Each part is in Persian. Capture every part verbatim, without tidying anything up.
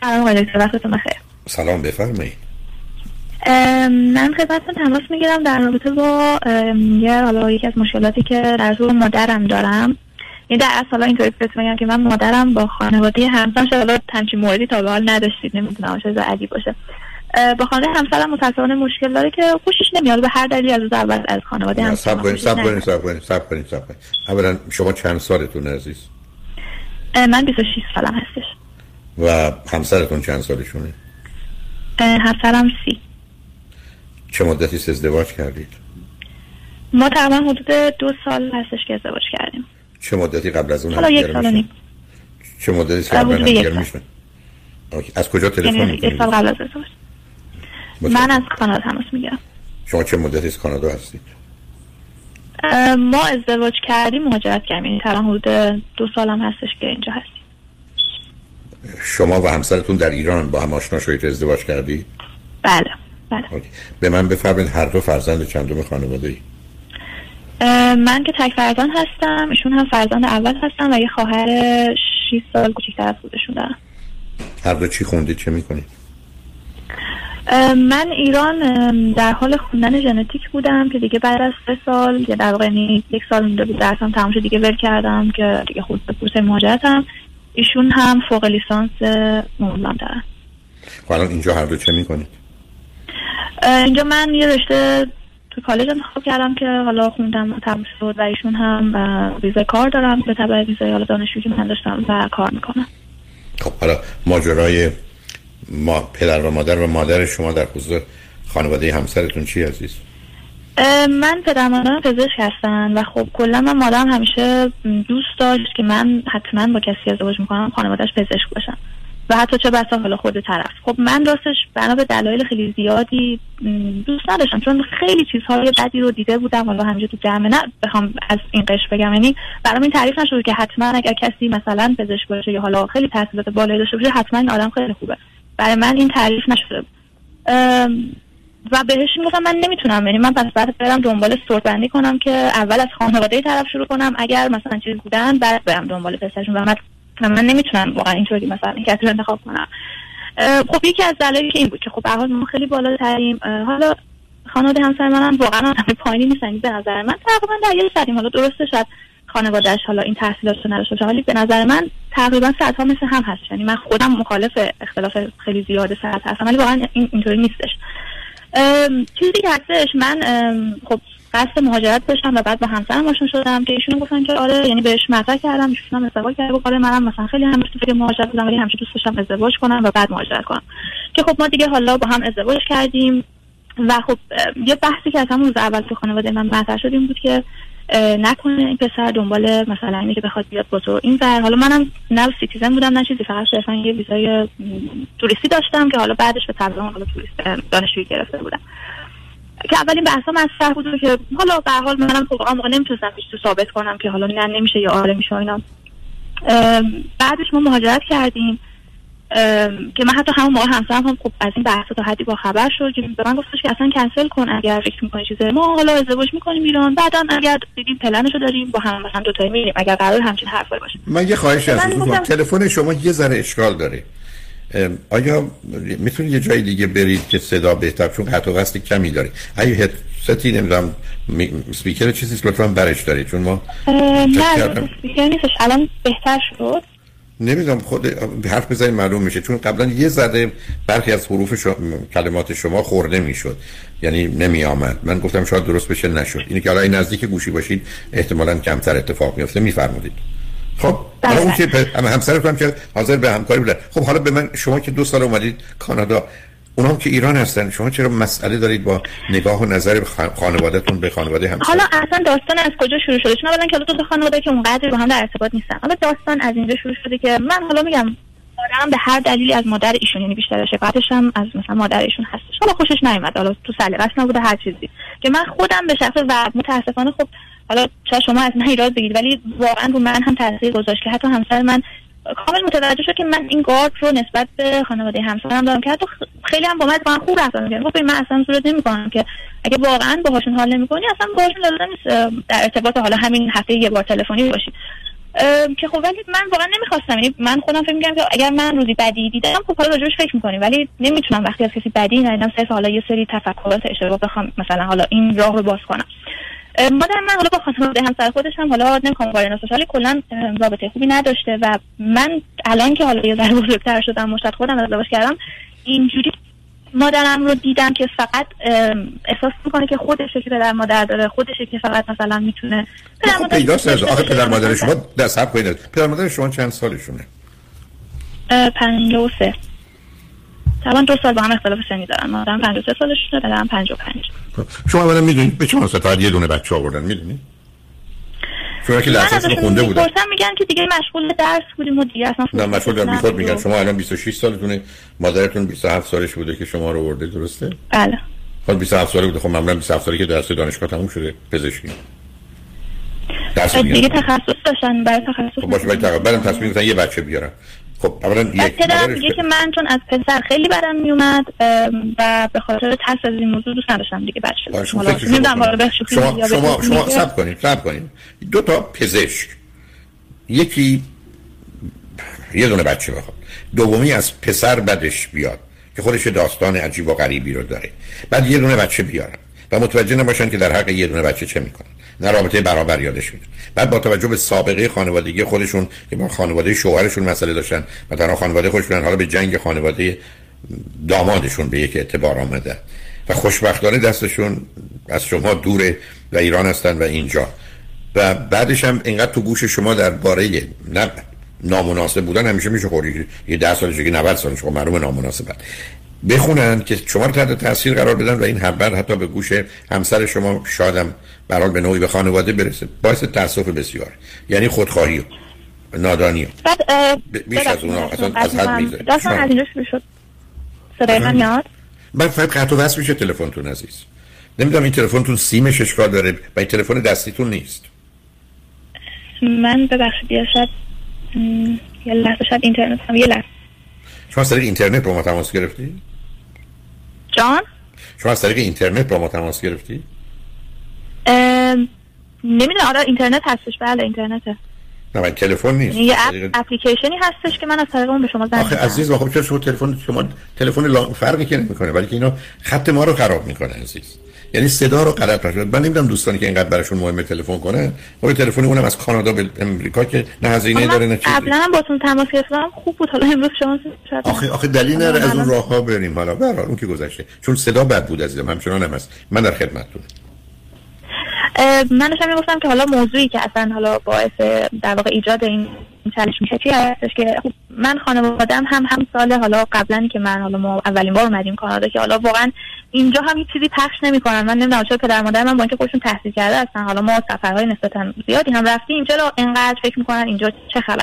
سلام آقای دکتر، وقتتون بخیر. سلام، بفرمایید. من خدمتتون تماس میگیرم در رابطه با یه حالا یکی از مشکلاتی که در زور مادرم دارم. این در اصل حالا اینطوری بهتون میگم که من مادرم با خانواده همسرم حالا همچین موردی تا به حال نداشتید، نمیدونم چه عجیب باشه. با خانواده همسرم متأسفانه مشکل داره که خوشش نمیاد به هر دلیلی از روز اول از خانواده همسرم. صبر کنید صبر کنید صبر کنید صبر کنید صبر کنید. اولا شما چند سالتون عزیز؟ من بیست و شش سالم هستش. و همسرتون چند سالشونه؟ همسرم سی. چه مدتی ازدواج کردید؟ ما تقریبا حدود دو سال هستش که ازدواج کردیم. چه مدتی قبل از اون حالا یک سال و نیم. چه مدتی قبل از اون میشن؟ از کجا تلفن میکنید؟ یک سال قبل از ازدواج. من از کانادا تماس میگیرم. شما چه مدتی از کانادا هستید؟ ما ازدواج کردیم مهاجرت کردیم، تقریبا حدود دو سال هم هستش که اینجا هستیم. شما و همسرتون در ایران با هم آشنا شدید ازدواج کردید؟ بله بله. به من بفرمایید هر دو فرزند چندم خانواده‌ای؟ من که تک فرزند هستم، ایشون هم فرزند اول هستن و یه خواهر شش سال کوچیک‌تر از خودشون دارن. هر دو چی خوندید، چه میکنید؟ من ایران در حال خوندن ژنتیک بودم که دیگه بعد از سه سال یا در واقع یک سال مونده بود درسم تموم شد، دیگه ول کردم که دیگه خود به پروسه مهاجرتم. ایشون هم فوق لیسانس عمران دارن. خب الان اینجا هر دو چه میکنید؟ اینجا من یه رشته تو کالج انتخاب کردم که حالا خوندم تموم شد و ایشون هم ویزای کار دارم به تبع ویزای حالا دانشجویی که من داشتم و کار میکنم. خب حالا ماجرای ما پدر و مادر و مادر شما در خصوص خانواده همسرتون چی عزیز؟ من پدر مادرم پزشک هستن و خب کلا من مادرم همیشه دوست داشت که من حتما با کسی ازدواج میکنم خانواده‌اش پزشک باشن و حتی چه بسا حالا خود طرف. خب من راستش بنا به دلایل خیلی زیادی دوست نداشتم، چون خیلی چیزهای بدی رو دیده بودم. حالا همینجا تو جمع نه بخوام از این قش بگم، یعنی برام این تعریف نشد که حتما اگر کسی مثلا پزشک باشه یا حالا خیلی تحصیلات بالایی داشته باشه حتما این آدم خیلی خوبه. برای من این تعریف نشده بود و بهش میگفتم من نمیتونم، یعنی من پس بعد برم دنبال سورت بندی کنم که اول از خانواده طرف شروع کنم، اگر مثلا چیزی بودن بعد برم دنبال پسرشون و من من نمیتونم واقعا اینطوری مثلا این کسی رو انتخاب کنم. خب یکی از دلایلی که این بود که خب به هر حال ما خیلی بالاتریم. حالا خانواده همسر منم واقعا آدم پایینی نیستن به نظر من، تقریبا در یه سطحیم. حالا درسته شاید خانواده‌اش حالا این تحصیلات رو نداشته باشه، ولی به نظر من تقریبا سطح‌ها مثل هم هست. یعنی من خودم مخالف اختلاف خیلی زیاد سطح هستم، ولی واقعا این اینطوری نیستش. چیزی که هستش، من خب قصد مهاجرت داشتم و بعد با همسرم آشنا شدم که ایشون گفتن که آره، یعنی بهش مطرح کردم، ایشون هم ازدواج کرده بود. منم مثلا خیلی همیشه فکر مهاجرت بودم، ولی همیشه دوست داشتم ازدواج کنم و بعد مهاجرت کنم. که خب ما دیگه حالا با هم ازدواج کردیم و خب یه بحثی که از همون روز اول تو خانواده من مطرح شد این بود که نکنه این پسر دنبال مثلا اینه که بخواد بیاد با تو این ور. حالا منم نه سیتیزن بودم نه چیزی، فقط صرفا یه ویزای توریستی داشتم که حالا بعدش به تبع حالا توریست دانشجویی گرفته بودم. که اولین بحثا مطرح بود که حالا به هر حال منم خب واقعا نمیتونستم پیش تو ثابت کنم که حالا نه نمیشه یا آره میشه اینا. بعدش ما مهاجرت کردیم که من حتی همون موقع همسرم هم خب از این بحثا تا حدی با خبر شد که به من گفتش که اصلا کنسل کن اگر فکر می‌کنی چیزه، ما حالا ازدواج می‌کنیم ایران، بعداً اگر دیدیم پلنشو داریم با هم مثلا دو تایی میریم اگر قرار همچین حرفی باشه. من یه خواهشی هست، تلفن شما یه ذره اشکال داره. آیا میتونید یه جای دیگه برید که صدا بهتر، چون قطع و وصل کمی داره. اگه هدستی نمیدونم اسپیکر چیزی لطفاً برش دارید، چون ما نه اسپیکر نیستش. الان بهتر شد؟ نمیدونم خود حرف بزنید معلوم میشه، چون قبلا یه ذره برخی از حروف شما، کلمات شما خورده میشد، یعنی نمی آمد. من گفتم شاید درست بشه، نشد. اینی که حالا این نزدیک گوشی باشید احتمالاً کمتر اتفاق میفته. میفرمایید. خب حالا اون که همسرتون هم که حاضر به همکاری بوده. خب حالا به من، شما که دو سال اومدید کانادا، اونام که ایران هستن، شما چرا مسئله دارید با نگاه و نظر خانواده‌تون به خانواده همسر؟ حالا اصلا داستان از کجا شروع شده؟ چون اولا که دو تا خانواده که اونقدر با هم در ارتباط نیستن. حالا داستان از اینجا شروع شده که من حالا میگم مادرم به هر دلیلی از مادر ایشون، یعنی بیشتر شکایتش هم از مثلا مادر ایشون هستش. حالا خوشش نیومد، حالا تو سلیقه‌اش نبوده هر چیزی که من خودم به شخص و متاسفانه خب حالا چرا شما از من ایراد بگیرید، ولی واقعا رو من هم تاثیر گذاشت که حتی همسر من کامل متوجه شد که من این گارد رو نسبت به خانواده همسرم دارم که حتی خیلی هم با من واقعا خوب رفتار می‌کنن. گفت من اصلا صورت نمی‌کنم که اگه واقعا باهاشون حال نمی‌کنی اصلا باهاشون لازم نیست در ارتباط حالا همین هفته یه بار تلفنی باشی. که خب ولی من واقعا نمیخواستم، یعنی من خودم فکر می‌کردم که اگر من روزی بدی دیدم خب حالا راجعش فکر می‌کنیم، ولی نمیتونم وقتی از کسی بدی ندیدم صرف حالا یه سری تفکرات اشتباه بخوام مثلا حالا این راه رو باز کنم. مادر من حالا با خانواده همسر خودش هم حالا نمیخوام وارد نشه، ولی کلا رابطه خوبی نداشته و من الان که حالا یه ذره بزرگتر شدم مشتاق خودم ازدواج کردم اینجوری مادرم رو دیدم که فقط احساس میکنه که خودشه که پدر مادر داره، خودشه که فقط مثلا میتونه پدر مادر پیداست. آخه پدر مادر شما دست حب کنید، پدر مادر شما چند سالشونه؟ پنجاه و سه. طبعا دو سال با هم اختلاف سنی دارن. مادرم پنجاه و سه سالشونه، پدرم پنجاه و پنج. شما اولا میدونید به چه مناسبت فقط یه دونه بچه آوردن؟ میدونید شما که لحظه خونده بودن میپرسم میگن که دیگه مشغول درس بودیم و دیگه اصلا نه مشغول در بیخود میگن. شما الان بیست و شش سالتونه، مادرتون بیست و هفت سالش بوده که شما رو آورده، درسته؟ بله. خب بیست و هفت ساله بوده. خب معمولا بیست و هفت ساله که درس دانشگاه تموم شده پزشکی درس دیگه تخصص داشتن، برای تخصص خب باشه برای تخصص بعدم تصمیم گرفتن یه بچه بیارن. خب اولا یک پدرم میگه که من چون از پسر خیلی برام میومد و به خاطر ترس از این موضوع دوست نداشتم دیگه بچه. حالا نمیدونم حالا به شوخی یا شما شما صبر کنید صبر کنید دو تا پزشک، یکی یه دونه بچه بخواد، دومی از پسر بدش بیاد که خودش داستان عجیب و غریبی رو داره، بعد یه دونه بچه بیارن و متوجه نباشن که در حق یه دونه بچه چه میکنن، نه رابطه برابر یادش میدن. بعد با توجه به سابقه خانوادگی خودشون که با خانواده شوهرشون مسئله داشتن و تنها خانواده خودشون حالا به جنگ خانواده دامادشون به یک اعتبار آمده و خوشبختانه دستشون از شما دوره و ایران هستن و اینجا و بعدش هم اینقدر تو گوش شما درباره نه نامناسب بودن همیشه میشه خوری یه ده سالش که نود سالش خب معلومه نامناسبه بخونن که شما رو تحت تاثیر قرار بدن و این خبر حتی به گوش همسر شما شادم برای به نوعی به خانواده برسه، باعث تأسف بسیار، یعنی خودخواهی و نادانی بعد بیش از اونها اصلا از حد میگذره. داستان از اینجا شروع شد. صدای من میاد؟ من فقط قطع و وصل میشه تلفنتون عزیز. نمیدونم این تلفنتون سیمش اشکال داره و این تلفن دستیتون نیست. من ببخشید یه شب یه لحظه شب اینترنت هم یه لحظه. شما از طریق اینترنت با ما تماس گرفتی؟ جان؟ شما از طریق اینترنت با ما تماس گرفتی؟ نمیدونم. آره اینترنت هستش. بله اینترنته. نه من تلفن نیست. یه اپ اپلیکیشنی هستش که من از طریق اون به شما زنگ میزنم. آخه عزیز واخه چرا شما تلفن شما تلفن فرقی که نمیکنه ولی که اینا خط ما رو خراب میکنه عزیز. یعنی صدا رو غلط نشد. من نمیدونم دوستانی که اینقدر براشون مهمه تلفن کنه، ما تلفن اونم از کانادا به امریکا که نه هزینه داره نه چیزی. قبلا هم باتون تماس گرفتم خوب بود، حالا امروز شما شاید آخه آخه دلیل نداره از اون راهها بریم. حالا به هر حال اون که گذشته، چون صدا بد بود عزیزم، همچنان هم هست. من در خدمتتونم. من داشتم میگفتم که حالا موضوعی که اصلا حالا باعث در واقع ایجاد این چالش میشه چی هستش که خب من خانواده‌ام هم هم سال حالا قبلا که من حالا ما اولین بار اومدیم کانادا که حالا واقعا اینجا هم هیچ چیزی پخش نمی‌کنن. من نمیدونم چرا پدر مادر من با اینکه خودشون تحصیل کرده هستن، حالا ما سفرهای نسبتا زیادی هم رفتیم، چرا اینقدر فکر می‌کنن اینجا چه خبر.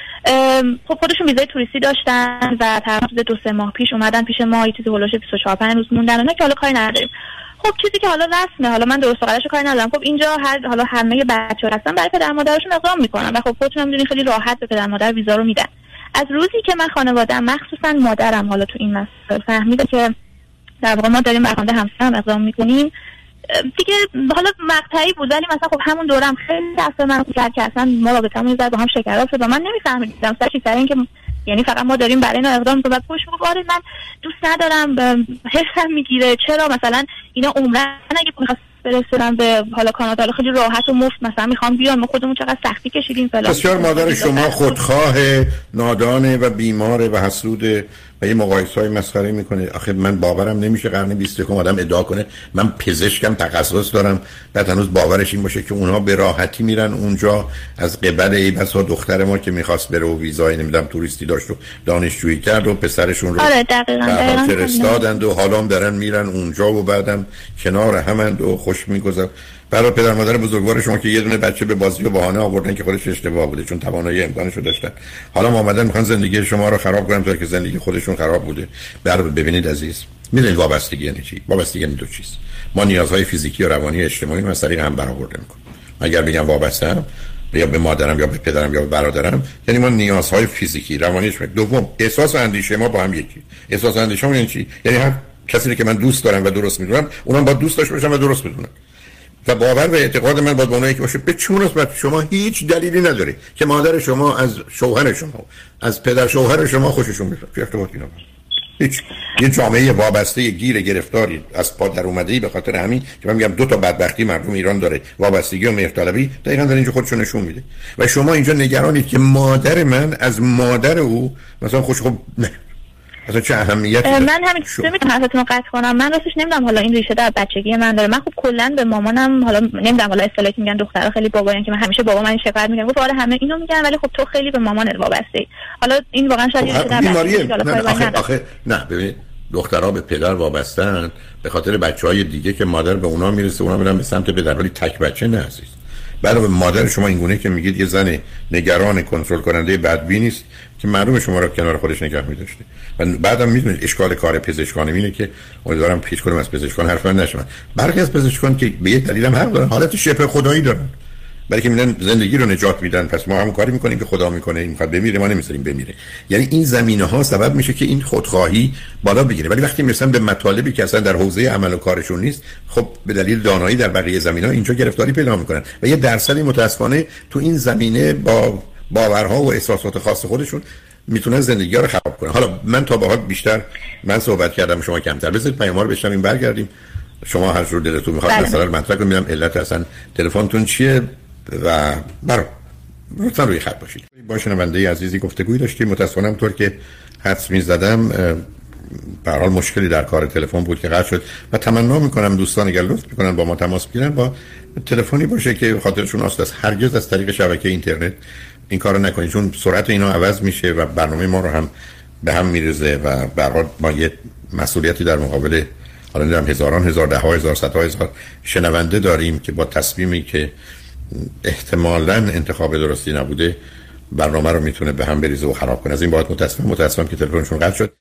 خب خودشون ویزای توریستی داشتن و تقریبا دو سه ماه پیش اومدن پیش ما، یه چیزی هولوش بیست و چهار پنج روز موندن، نه که حالا کاری نداریم. خب چیزی که حالا رسمه، حالا من درست قرارشو کاری ندارم. خب اینجا هر حالا همه بچه‌ها هستن برای پدر مادرشون اقدام میکنن و خب خودتون هم میدونین خیلی راحت به پدر مادر ویزا رو میدن. از روزی که من خانواده‌ام مخصوصا مادرم حالا تو این مسئله فهمیده که در واقع ما داریم برخوانده همسرم اقدام میکنیم دیگه، حالا مقطعی بود ولی مثلا خب همون دورم خیلی تاثیر من کرد که اصلا ما رابطه‌مون با هم شکراب شد و من نمیفهمیدم سرش سر اینکه یعنی فقط ما داریم برای اینا اقدام می‌کنیم و پوش میگه آره من دوست ندارم، حسم میگیره چرا مثلا اینا عمرن اگه می‌خواست برسن به حالا کانادا خیلی راحت و مفت مثلا میخوام بیان، ما خودمون چقدر سختی کشیدیم فلان. بسیار مادر شما خودخواه، نادانه و بیماره و حسوده و یه مقایسه‌های مسخره میکنه. آخه من باورم نمیشه قرن بیست و یکم آدم ادعا کنه من پزشکم تخصص دارم بعد هنوز باورش این باشه که اونها به راحتی میرن اونجا از قبل ای بسا دختر ما که میخواست بره و ویزای نمیدونم توریستی داشت و دانشجویی کرد و پسرشون رو آره دقیقاً فرستادند و حالا دارن میرن اونجا و بعدم کنار همند و خوش میگذره. برای پدر مادر بزرگوار شما که یه دونه بچه به بازی و بهانه آوردن که خودش اشتباه بوده چون توانایی امکانش رو داشتن، حالا ما اومدن میخوان زندگی شما رو خراب کنن تا که زندگی خودشون خراب بوده. برای ببینید عزیز، میدونید وابستگی یعنی چی؟ وابستگی یعنی دو چیز. ما نیازهای فیزیکی و روانی و اجتماعی رو از طریق هم برآورده میکنیم. اگر بگم وابسته‌ام یا به مادرم یا به پدرم یا به برادرم، یعنی ما نیازهای فیزیکی روانیش. دوم، احساس و اندیشه ما با هم یکی. احساس و اندیشه یعنی چی؟ یعنی هر کسی که من دوست دارم و درست میدونم اونم با دوست داشته باشم و درست بدونم. و باور و اعتقاد من باید با اونایی که باشه. به چه مناسبت شما هیچ دلیلی نداره که مادر شما از شوهر شما از پدر شوهر شما خوششون بیاد. چه ارتباطی نداره. هیچ. یه جامعه وابسته گیر گرفتاری از پا در اومده‌ای به خاطر همین که من میگم دو تا بدبختی مردم ایران داره، وابستگی و مهرطلبی، دقیقاً داره اینجا خودشون نشون میده. و شما اینجا نگرانید که مادر من از مادر او مثلا خوش خوب نه اصلا چه اهمیتی داره؟ من همین چیزی میتونم حرفتون رو قطع کنم. من راستش نمیدونم حالا این ریشه در بچگی من داره. من خب کلا به مامانم حالا نمیدونم حالا اصطلاحی میگن دخترها خیلی بابایان که من همیشه بابا من شکایت میگم گفت آره همه اینو میگن ولی خب تو خیلی به مامانت وابسته. حالا این واقعا شاید ریشه در بچگی نه آخه, آخه نه ببین دخترها به پدر وابستن به خاطر بچهای دیگه که مادر به اونا میرسه، اونا میرن به سمت پدر، ولی تک بچه نه عزیز. علاوه مادر شما اینگونه که میگید یه زن نگران کنترل کننده بدبینی است که معلومه شما رو کنار خودش نگه می‌داشته. و بعدم میدونید اشکال کار پزشکانه اینه که امیدوارم پیش کنم از پزشکان حرف من نشون. برخی از پزشکان که به یه دلیل هم حق دارن، حالت شبه خدایی دارن، برای که میگن زندگی رو نجات میدن، پس ما هم کاری میکنیم که خدا میکنه، این میخواد بمیره ما نمیذاریم بمیره. یعنی این زمینه ها سبب میشه که این خودخواهی بالا بگیره. ولی وقتی میرسن به مطالبی که اصلا در حوزه عمل و کارشون نیست، خب به دلیل دانایی در بقیه زمینه‌ها اینجا گرفتاری پیدا میکنن و یه درصدی متاسفانه تو این زمینه با باورها و احساسات خاص خودشون میتونن زندگی رو خراب کنن. حالا من تا به حال بیشتر من صحبت کردم، شما کمتر. بذارید پیام‌ها رو بشنویم برگردیم. شما هر جور دلتون میخواد مثلا مطرح کنید، میگم علت اصلا تلفنتون چیه و برای لطفا روی خط باشید. با شنونده عزیزی گفتگوی داشتیم. متاسفانه طور که حدس می‌زدم به هر حال مشکلی در کار تلفن بود که قطع شد و تمنا می‌کنم دوستان اگر لطف می‌کنن با ما تماس بگیرن با تلفنی باشه که خاطرشون آسوده است. هرگز از طریق شبکه اینترنت این کارو نکنید، چون سرعت اینا عوض میشه و برنامه ما رو هم به هم میریزه و به هر حال ما یه مسئولیتی در مقابل حالا نمیدونم هزاران هزار ده ها هزار صد ها هزار شنونده داریم که با تصمیمی که احتمالاً انتخاب درستی نبوده برنامه رو میتونه به هم بریزه و خراب کنه. از این باید متاسفم متاسفم که تلفنشون قطع شد.